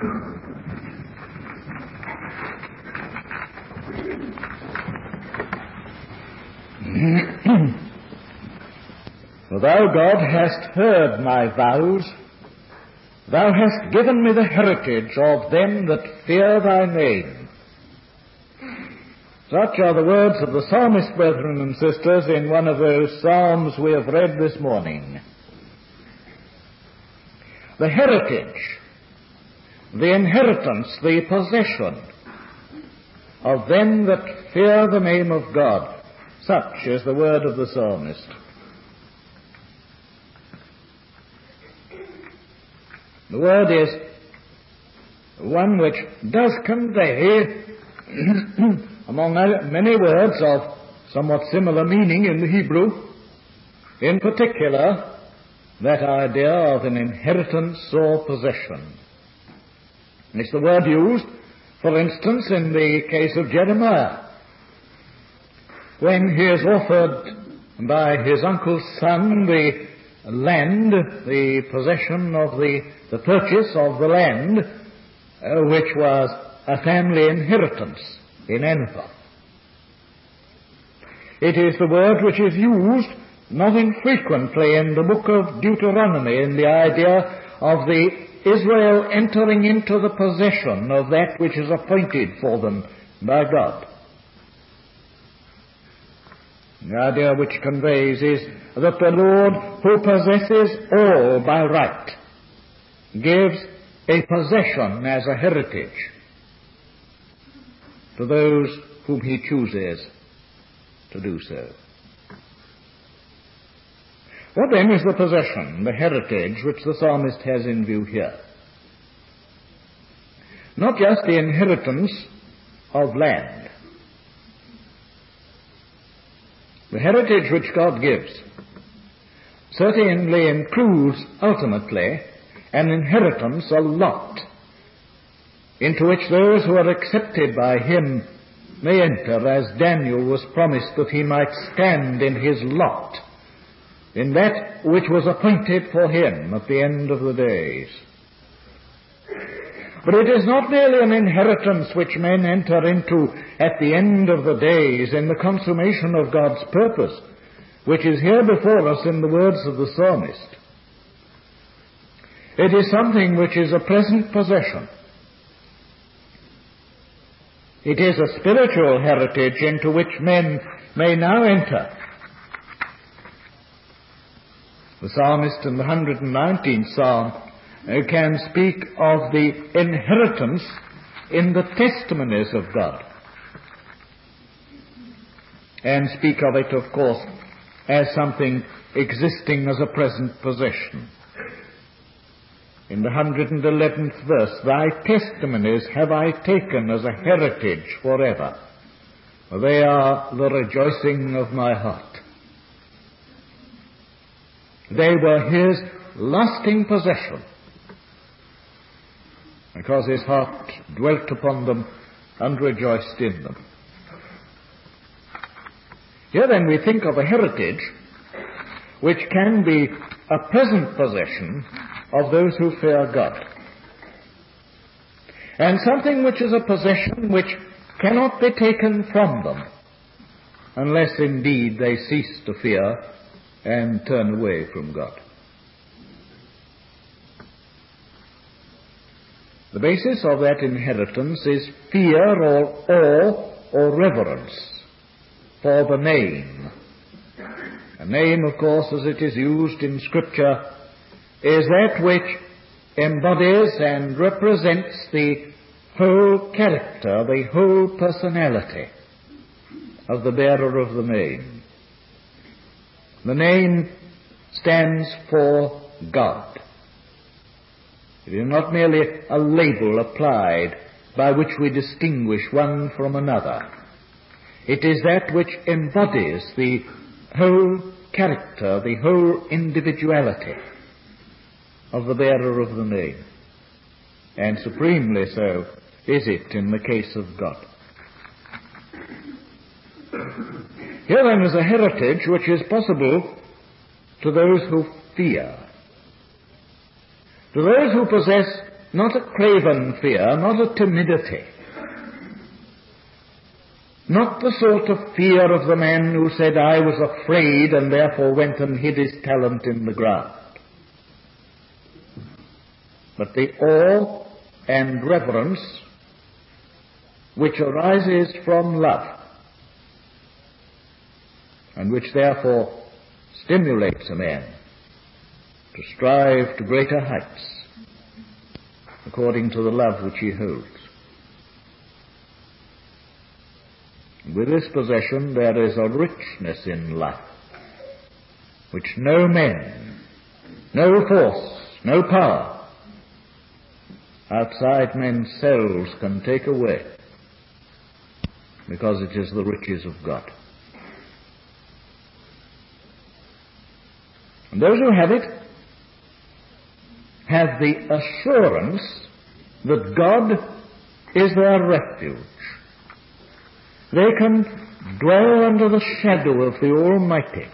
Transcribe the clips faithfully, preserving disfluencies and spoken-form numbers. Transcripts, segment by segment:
For thou, God, hast heard my vows. Thou hast given me the heritage of them that fear thy name. Such are the words of the psalmist, brethren and sisters, in one of those psalms we have read this morning. The heritage, the inheritance, the possession of them that fear the name of God. Such is the word of the psalmist. The word is one which does convey, among many words of somewhat similar meaning in the Hebrew, in particular, that idea of an inheritance or possession. It's the word used, for instance, in the case of Jeremiah, when he is offered by his uncle's son the land, the possession of the, the purchase of the land, uh, which was a family inheritance in Anathoth. It is the word which is used not infrequently in the book of Deuteronomy in the idea of the Israel entering into the possession of that which is appointed for them by God. The idea which conveys is that the Lord, who possesses all by right, gives a possession as a heritage to those whom he chooses to do so. What then is the possession, the heritage, which the psalmist has in view here? Not just the inheritance of land. The heritage which God gives certainly includes, ultimately, an inheritance, a lot, into which those who are accepted by him may enter, as Daniel was promised that he might stand in his lot, in that which was appointed for him at the end of the days. But it is not merely an inheritance which men enter into at the end of the days in the consummation of God's purpose, which is here before us in the words of the psalmist. It is something which is a present possession. It is a spiritual heritage into which men may now enter. The psalmist in the one hundred nineteenth Psalm can speak of the inheritance in the testimonies of God, and speak of it, of course, as something existing as a present possession. In the one hundred eleventh verse, thy testimonies have I taken as a heritage forever, for they are the rejoicing of my heart. They were his lasting possession, because his heart dwelt upon them and rejoiced in them. Here then we think of a heritage which can be a present possession of those who fear God, and something which is a possession which cannot be taken from them unless indeed they cease to fear and turn away from God. The basis of that inheritance is fear or awe or reverence for the name. A name, of course, as it is used in Scripture, is that which embodies and represents the whole character, the whole personality of the bearer of the name. The name stands for God. It is not merely a label applied by which we distinguish one from another. It is that which embodies the whole character, the whole individuality of the bearer of the name. And supremely so is it in the case of God. Here then is a heritage which is possible to those who fear. To those who possess not a craven fear, not a timidity, not the sort of fear of the man who said, I was afraid and therefore went and hid his talent in the ground, but the awe and reverence which arises from love, and which therefore stimulates a man to strive to greater heights according to the love which he holds. With this possession there is a richness in life which no men, no force, no power outside men's selves can take away, because it is the riches of God. And those who have it have the assurance that God is their refuge. They can dwell under the shadow of the Almighty.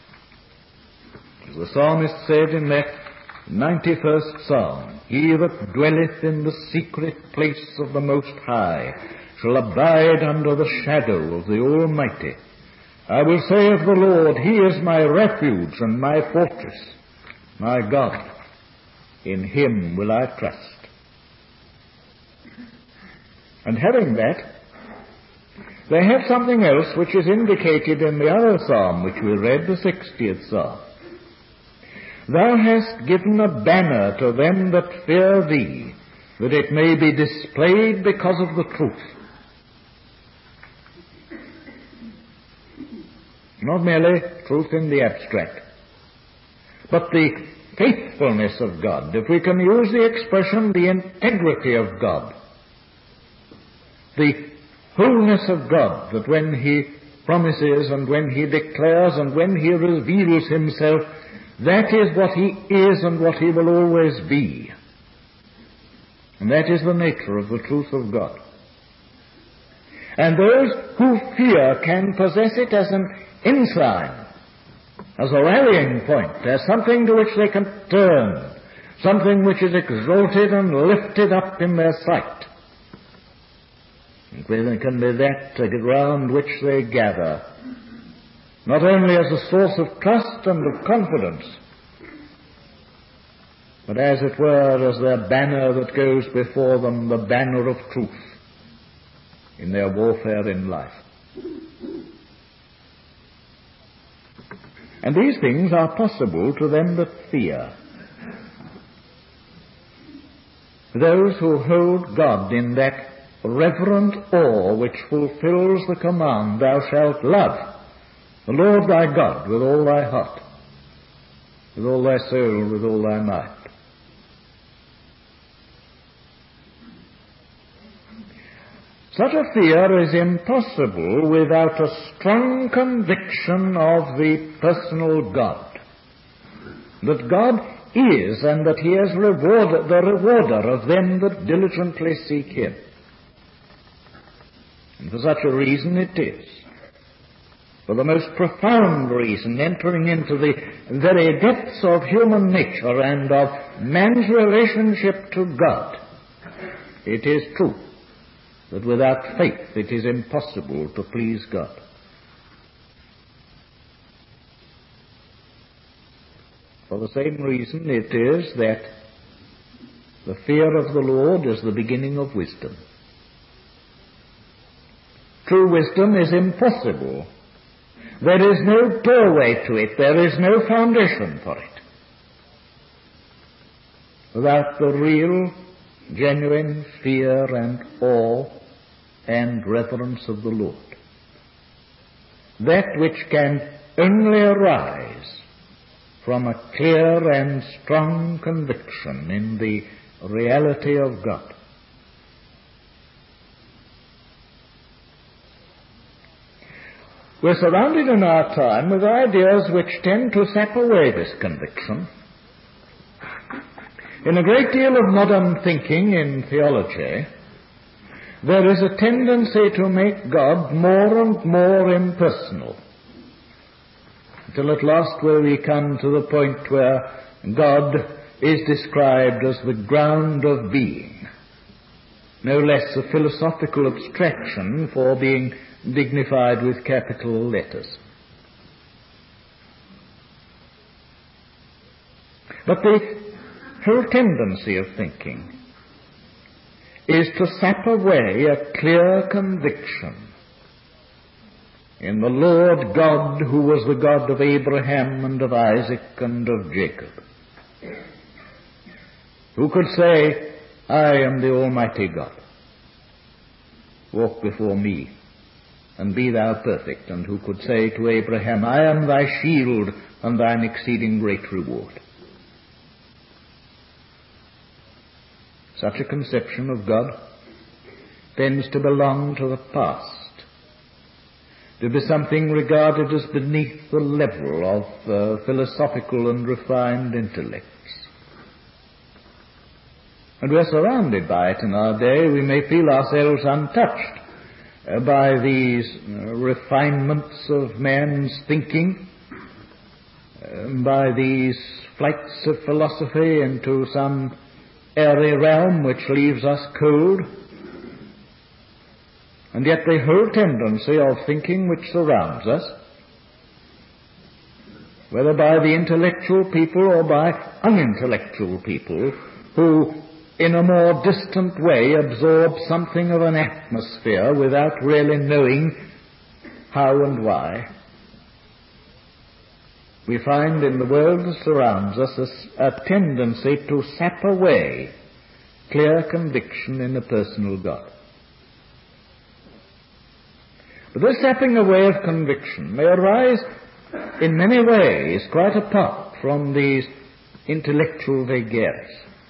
As the psalmist said in that ninety-first Psalm, He that dwelleth in the secret place of the Most High shall abide under the shadow of the Almighty. I will say of the Lord, He is my refuge and my fortress, my God. In Him will I trust. And having that, they have something else which is indicated in the other psalm which we read, the sixtieth Psalm. Thou hast given a banner to them that fear Thee, that it may be displayed because of the truth. Not merely truth in the abstract, but the faithfulness of God, if we can use the expression, the integrity of God, the wholeness of God, that when He promises and when He declares and when He reveals Himself, that is what He is and what He will always be. And that is the nature of the truth of God. And those who fear can possess it as an ensign, as a rallying point, as something to which they can turn, something which is exalted and lifted up in their sight. It can be that around which they gather, not only as a source of trust and of confidence, but as it were as their banner that goes before them, the banner of truth in their warfare in life. And these things are possible to them that fear. Those who hold God in that reverent awe which fulfills the command, Thou shalt love the Lord thy God with all thy heart, with all thy soul, with all thy might. Such a fear is impossible without a strong conviction of the personal God, that God is and that He is reward, the rewarder of them that diligently seek Him. And for such a reason it is, for the most profound reason, entering into the very depths of human nature and of man's relationship to God, it is true that without faith it is impossible to please God. For the same reason it is that the fear of the Lord is the beginning of wisdom. True wisdom is impossible. There is no doorway to it. There is no foundation for it without the real, genuine fear and awe and reverence of the Lord. That which can only arise from a clear and strong conviction in the reality of God. We're surrounded in our time with ideas which tend to sap away this conviction. In a great deal of modern thinking in theology, there is a tendency to make God more and more impersonal, until at last where we come to the point where God is described as the ground of being, no less a philosophical abstraction for being dignified with capital letters. But the whole tendency of thinking is to sap away a clear conviction in the Lord God who was the God of Abraham and of Isaac and of Jacob, who could say, I am the Almighty God. Walk before me and be thou perfect, and who could say to Abraham, I am thy shield and thine exceeding great reward. Such a conception of God tends to belong to the past, to be something regarded as beneath the level of uh, philosophical and refined intellects. And we are surrounded by it in our day. We may feel ourselves untouched uh, by these uh, refinements of man's thinking, uh, by these flights of philosophy into some airy realm which leaves us cold. And yet the whole tendency of thinking which surrounds us, whether by the intellectual people or by unintellectual people, who in a more distant way absorb something of an atmosphere without really knowing how and why, we find in the world that surrounds us a, a tendency to sap away clear conviction in a personal God. But this sapping away of conviction may arise in many ways quite apart from these intellectual vagaries.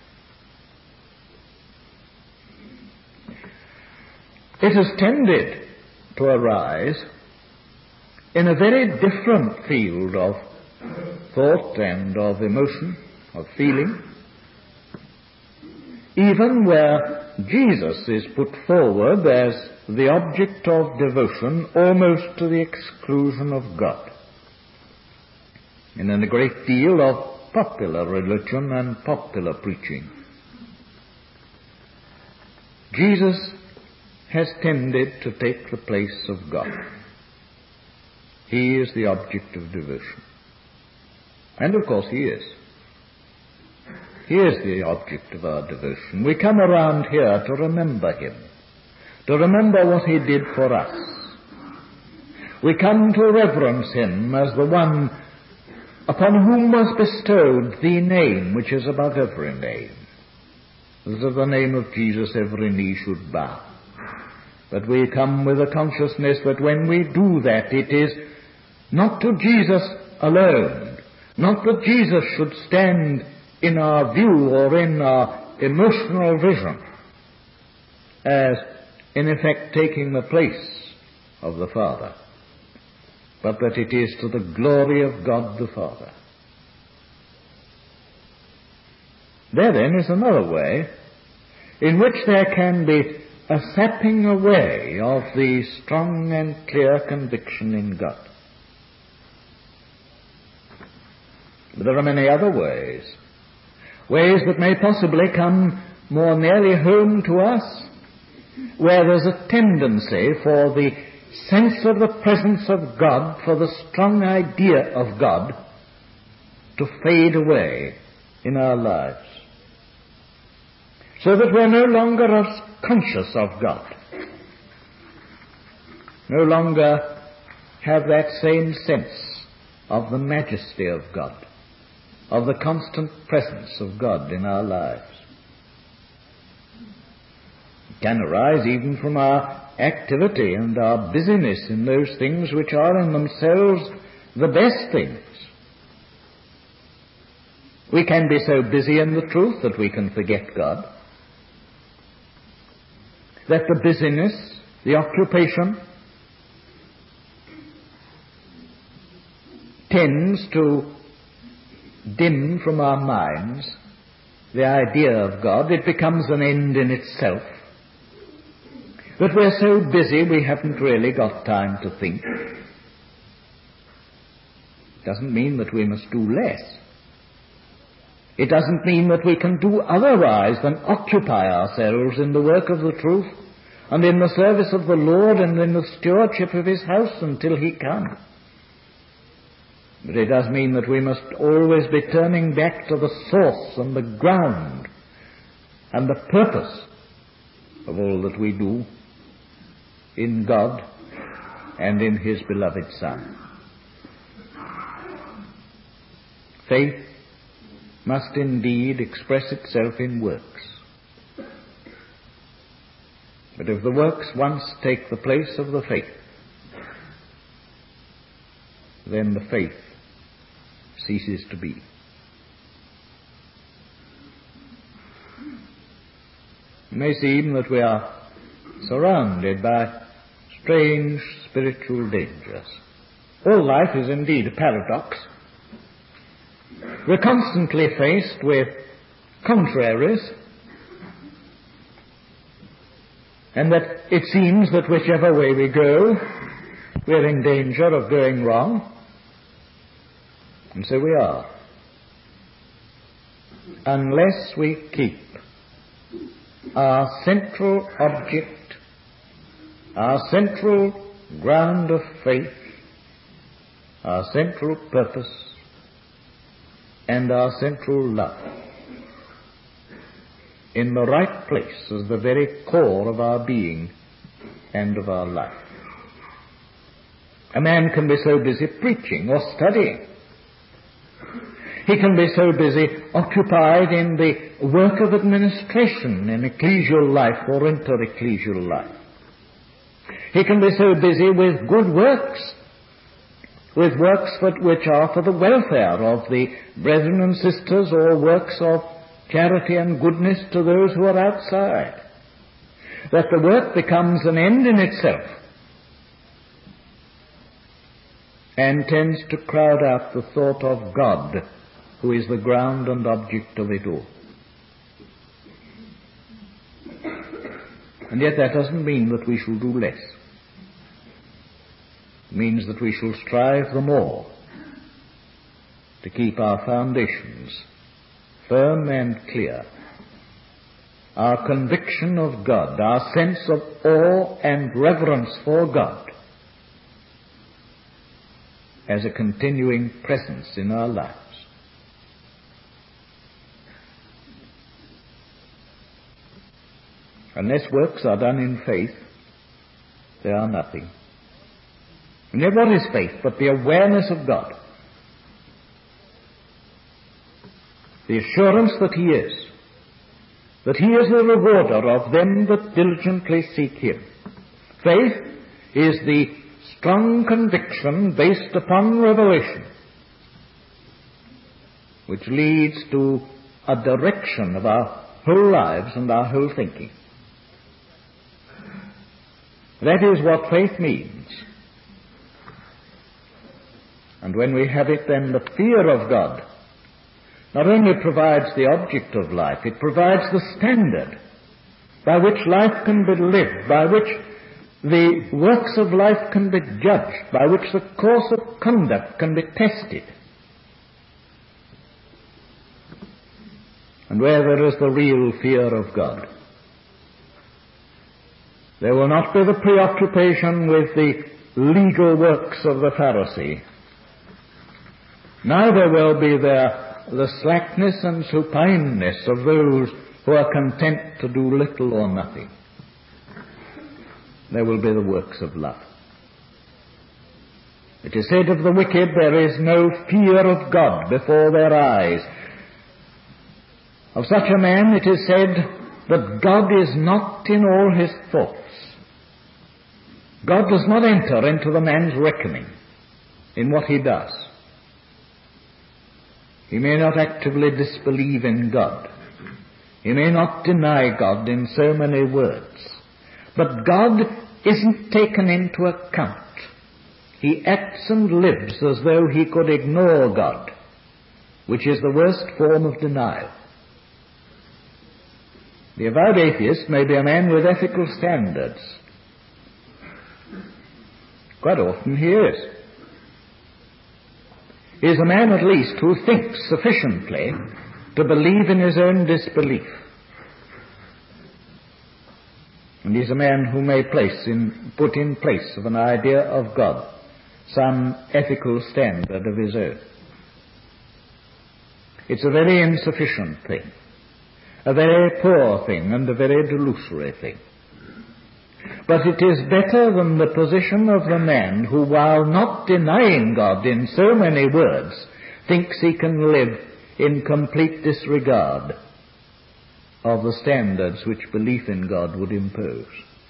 It has tended to arise in a very different field of thought and of emotion, of feeling, even where Jesus is put forward as the object of devotion almost to the exclusion of God, and in a great deal of popular religion and popular preaching. Jesus has tended to take the place of God. He is the object of devotion. And of course he is. He is the object of our devotion. We come around here to remember him, to remember what he did for us. We come to reverence him as the one upon whom was bestowed the name which is above every name, that of the name of Jesus every knee should bow. But we come with a consciousness that when we do that, it is not to Jesus alone, not that Jesus should stand in our view or in our emotional vision as in effect taking the place of the Father, but that it is to the glory of God the Father. There then is another way in which there can be a sapping away of the strong and clear conviction in God. But there are many other ways, ways that may possibly come more nearly home to us, where there's a tendency for the sense of the presence of God, for the strong idea of God, to fade away in our lives, so that we're no longer as conscious of God, no longer have that same sense of the majesty of God, of the constant presence of God in our lives. It can arise even from our activity and our busyness in those things which are in themselves the best things. We can be so busy in the truth that we can forget God, that the busyness, the occupation, tends to dim from our minds the idea of God. It becomes an end in itself. That we're so busy we haven't really got time to think. Doesn't mean that we must do less. It doesn't mean that we can do otherwise than occupy ourselves in the work of the truth and in the service of the Lord and in the stewardship of His house until He come. But it does mean that we must always be turning back to the source and the ground and the purpose of all that we do in God and in His beloved Son. Faith must indeed express itself in works. But if the works once take the place of the faith, then the faith ceases to be. It may seem that we are surrounded by strange spiritual dangers. All life is indeed a paradox. We're constantly faced with contraries, and that it seems that whichever way we go, we're in danger of going wrong. And so we are. Unless we keep our central object, our central ground of faith, our central purpose, and our central love in the right place as the very core of our being and of our life. A man can be so busy preaching or studying. He can be so busy occupied in the work of administration in ecclesial life or inter-ecclesial life. He can be so busy with good works, with works that, which are for the welfare of the brethren and sisters, or works of charity and goodness to those who are outside, that the work becomes an end in itself and tends to crowd out the thought of God, who is the ground and object of it all. And yet that doesn't mean that we shall do less. It means that we shall strive the more to keep our foundations firm and clear, our conviction of God, our sense of awe and reverence for God as a continuing presence in our lives. Unless works are done in faith, they are nothing. And yet what is faith but the awareness of God? The assurance that He is, that He is the rewarder of them that diligently seek Him. Faith is the strong conviction based upon revelation, which leads to a direction of our whole lives and our whole thinking. That is what faith means. And when we have it, then the fear of God not only provides the object of life, it provides the standard by which life can be lived, by which the works of life can be judged, by which the course of conduct can be tested. And where there is the real fear of God, there will not be the preoccupation with the legal works of the Pharisee. Neither will be there the slackness and supineness of those who are content to do little or nothing. There will be the works of love. It is said of the wicked, there is no fear of God before their eyes. Of such a man it is said that God is not in all his thoughts. God does not enter into the man's reckoning in what he does. He may not actively disbelieve in God. He may not deny God in so many words. But God isn't taken into account. He acts and lives as though he could ignore God, which is the worst form of denial. The avowed atheist may be a man with ethical standards. Quite often he is. He is a man at least who thinks sufficiently to believe in his own disbelief. And he's a man who may place in, put in place of an idea of God some ethical standard of his own. It's a very insufficient thing, a very poor thing, and a very delusory thing. But it is better than the position of the man who, while not denying God in so many words, thinks he can live in complete disregard of the standards which belief in God would impose.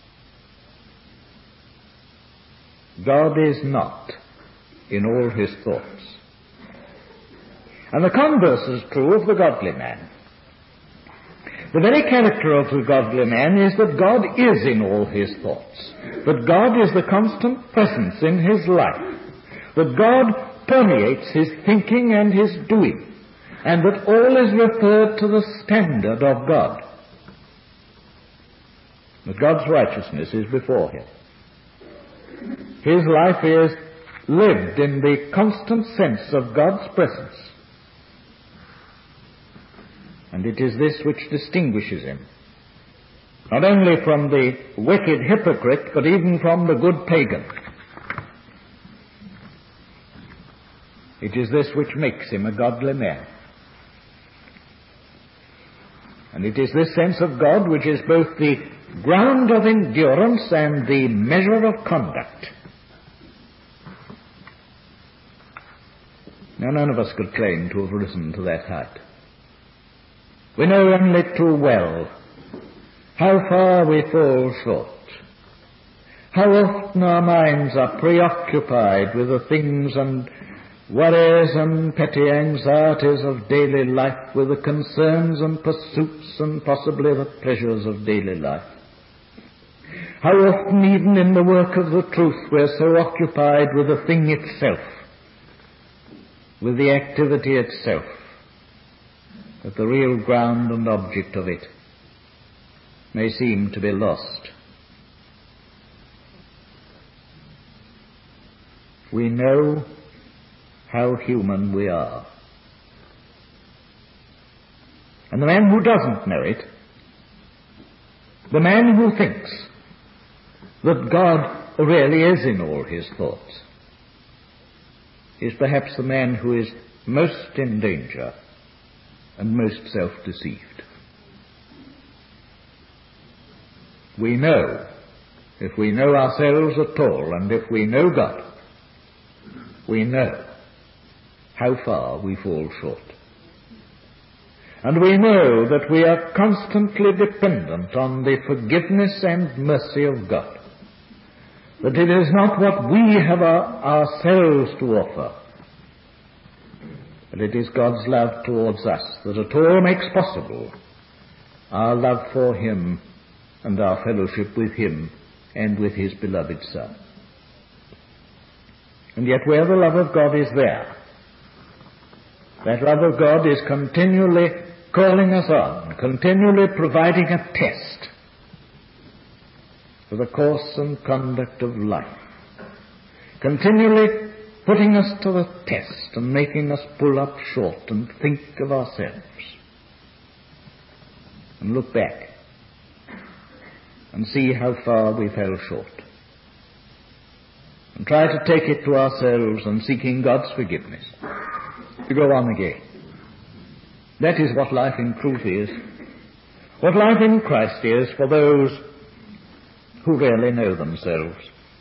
God is not in all his thoughts. And the converse is true of the godly man. The very character of the godly man is that God is in all his thoughts, that God is the constant presence in his life, that God permeates his thinking and his doing, and that all is referred to the standard of God. That God's righteousness is before him. His life is lived in the constant sense of God's presence. And it is this which distinguishes him, not only from the wicked hypocrite, but even from the good pagan. It is this which makes him a godly man. And it is this sense of God which is both the ground of endurance and the measure of conduct. Now, none of us could claim to have risen to that height. We know only too well how far we fall short, how often our minds are preoccupied with the things and worries and petty anxieties of daily life, with the concerns and pursuits and possibly the pleasures of daily life. How often even in the work of the truth we're so occupied with the thing itself, with the activity itself, that the real ground and object of it may seem to be lost. We know how human we are. And the man who doesn't know it, the man who thinks that God really is in all his thoughts, is perhaps the man who is most in danger and most self-deceived. We know, if we know ourselves at all, and if we know God, we know how far we fall short. And we know that we are constantly dependent on the forgiveness and mercy of God, that it is not what we have our, ourselves to offer, but it is God's love towards us that at all makes possible our love for him and our fellowship with him and with his beloved Son. And yet where the love of God is there, that love of God is continually calling us on, continually providing a test for the course and conduct of life, continually putting us to the test and making us pull up short and think of ourselves and look back and see how far we fell short and try to take it to ourselves and seeking God's forgiveness to go on again. That is what life in truth is, what life in Christ is for those who really know themselves.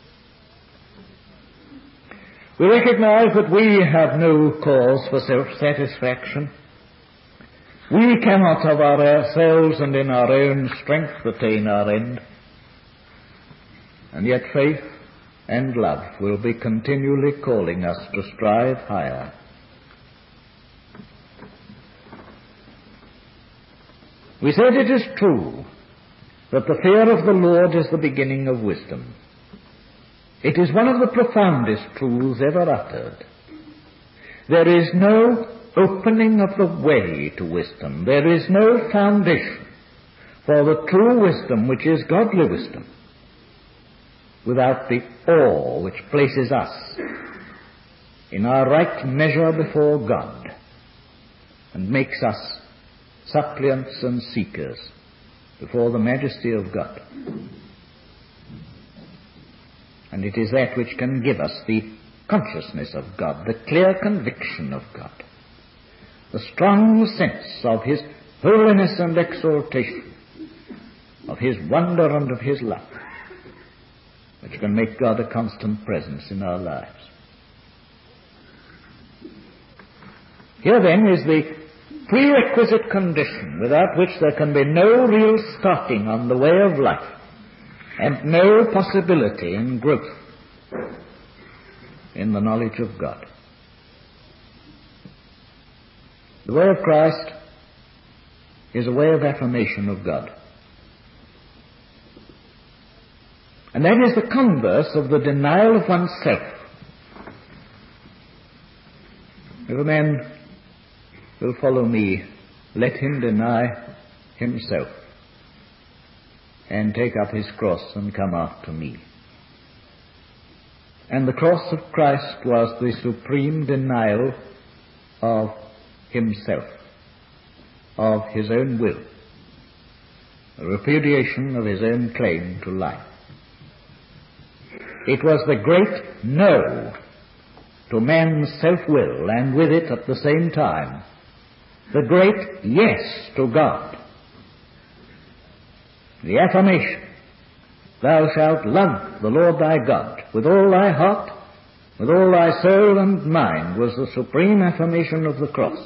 We recognize that we have no cause for self-satisfaction. We cannot of ourselves and in our own strength attain our end. And yet faith and love will be continually calling us to strive higher. We said it is true that the fear of the Lord is the beginning of wisdom. It is one of the profoundest truths ever uttered. There is no opening of the way to wisdom. There is no foundation for the true wisdom, which is godly wisdom, without the awe which places us in our right measure before God and makes us suppliants and seekers before the majesty of God. And it is that which can give us the consciousness of God, the clear conviction of God, the strong sense of His holiness and exaltation, of His wonder and of His love, which can make God a constant presence in our lives. Here then is the prerequisite condition without which there can be no real starting on the way of life and no possibility in growth in the knowledge of God. The way of Christ is a way of affirmation of God. And that is the converse of the denial of oneself. If a man will follow me, let him deny himself and take up his cross and come after me. And the cross of Christ was the supreme denial of himself, of his own will, a repudiation of his own claim to life. It was the great no to man's self-will, and with it at the same time the great yes to God. The affirmation, thou shalt love the Lord thy God with all thy heart, with all thy soul and mind, was the supreme affirmation of the cross.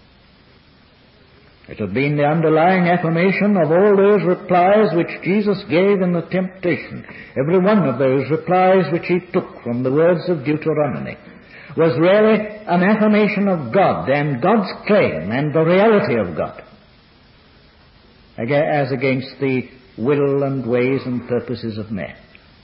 It had been the underlying affirmation of all those replies which Jesus gave in the temptation. Every one of those replies which he took from the words of Deuteronomy was really an affirmation of God and God's claim and the reality of God, as against the will and ways and purposes of man.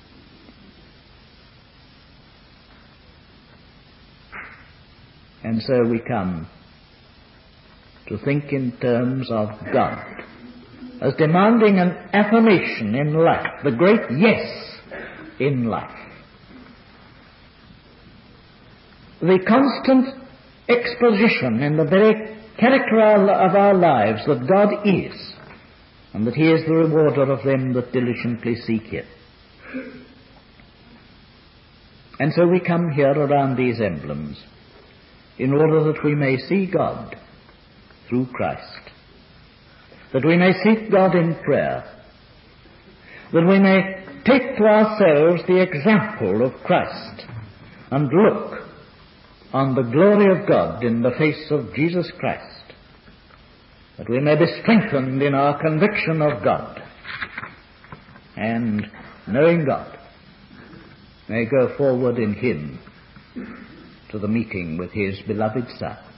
And so we come to think in terms of God as demanding an affirmation in life, the great yes in life. The constant exposition in the very character of our lives that God is, and that He is the rewarder of them that diligently seek Him. And so we come here around these emblems in order that we may see God through Christ, that we may seek God in prayer, that we may take to ourselves the example of Christ and look on the glory of God in the face of Jesus Christ, that we may be strengthened in our conviction of God, and, knowing God, may go forward in Him to the meeting with His beloved Son.